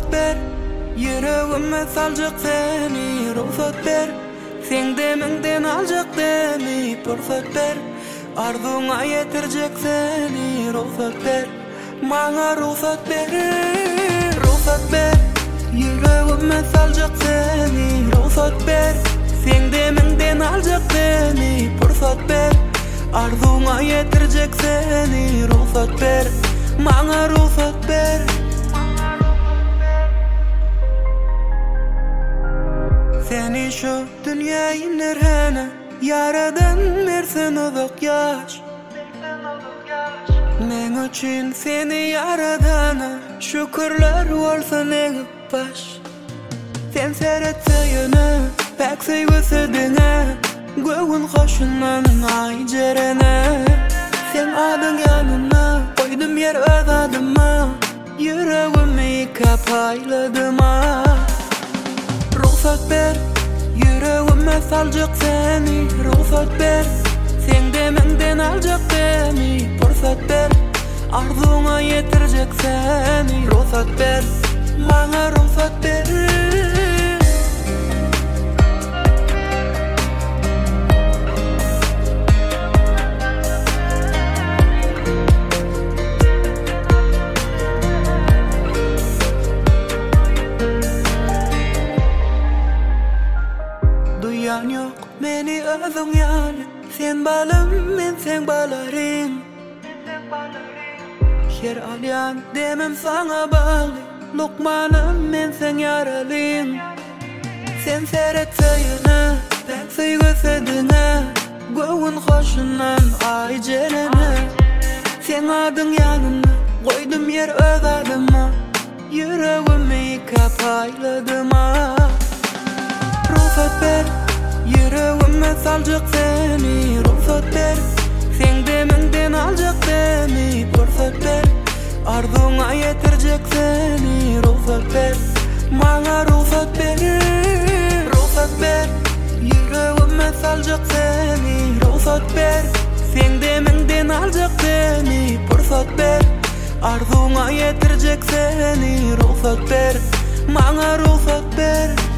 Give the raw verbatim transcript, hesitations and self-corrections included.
ruhsat ber, yüreğime salacak seni. Ruhsat ber, sen demenden alacak demi. Fırsat ber, arzuna yetirecek seni. Ruhsat ber, bana ruhsat ber. Ruhsat ber, yüreğime salacak seni. Ruhsat ber, sen demenden alacak demi. Fırsat ber, arzuna yetirecek seni. Ruhsat ber, bana ruhsat ber. Seni şu dünyayı nerhene yaradan versen uzak yaş. Men üçün seni yaradana şükürler olsun en baş. Sen seyretseydin pek sevgisiydin, göğün hoşundan ay cerene. Sen adın yanına koydum yer öz adıma, yüreğimi kapayladım ha. Ruhsat ber, yüreğime salacak seni. Ruhsat ber, sen demenden alacak beni. Fırsat ber, arzuna yetirecek seni. Ruhsat ber, bana ruhsat ber. Duyan yok beni özün yani. Sen balım, men sen balarım. Her alyan demem sana bağlı. Lokmanım, men sen yaralım. Sen seyretseydin pek sevgisiydin, göğün hoşundan ay cerene. Sen adın yanına koydum yer öz adıma, yüreğimi kapayladım ha. Ruhsat ber, yüreğime salacak seni. Ruhsat ber, sen demenden alacak beni. Fırsat ber, arzuna yetirecek seni. Ruhsat ber, bana ruhsat ber. Ruhsat ber, yüreğime salacak seni. Ruhsat ber, sen demenden alacak beni. Fırsat ber, arzuna yetirecek seni. Ruhsat ber, bana ruhsat ber.